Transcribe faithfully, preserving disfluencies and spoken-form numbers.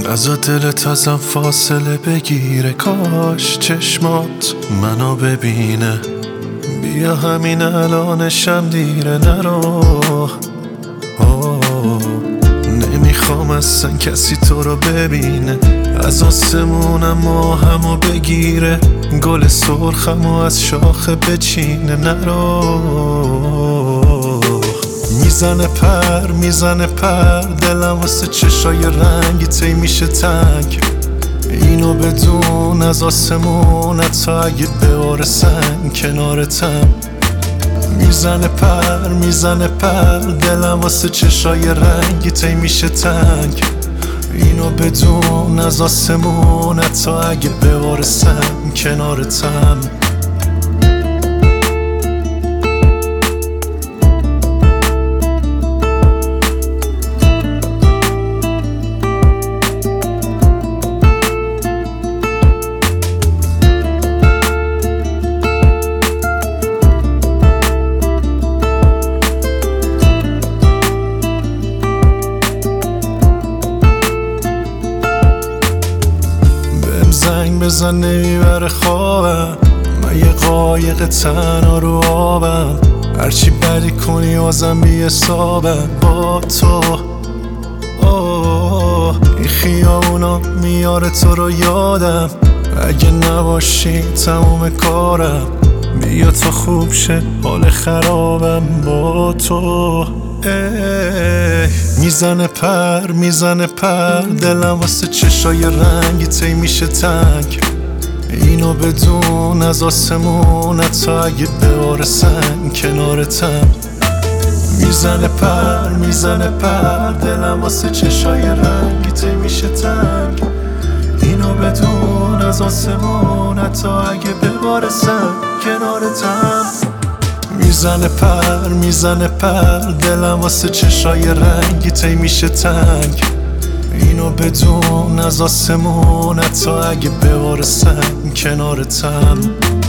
نزا دلت ازم فاصله بگیره، کاش چشمات منو ببینه. بیا همین الانشم دیره، نرو. نمیخوام اصلا کسی تو رو ببینه. از آسمونم ماهمو بگیره، گل سرخمو از شاخه بچینه، نرو. میزنه پر میزنه پر دلم واسه چشای رنگی تی میشه تنگ. اینو بدون از آسمونت تا اگه ببارسن کنارتم. میزنه پر میزنه پر دلم واسه چشای رنگی تی میشه تنگ. اینو بدون از آسمونت تا اگه ببارسن کنارتم. زنگ بزن نمیبره خوابم، من یه قایق تنها رو آبم. هرچی بدی کنی بازم بی حسابم با تو. اوه این خیابونا میاره تو رو یادم، اگه نباشی تموم کارم. بیا تا خوب شه حال خرابم با تو. میزنه پر میزنه پر دلم واسه چشای رنگی تی میشه تنگ. اینو بدون از آسمونت تا اگه ببارسن کنارتم. میزنه پر میزنه پر دلم واسه چشای رنگی تی میشه تنگ. اینو بدون از آسمونت تا اگه ببارسن کنارتم. میزنه پر میزنه پر دلم واسه چشای رنگی تی میشه تنگ. اینو بدون از آسمونت تا اگه ببارسن کنارتم.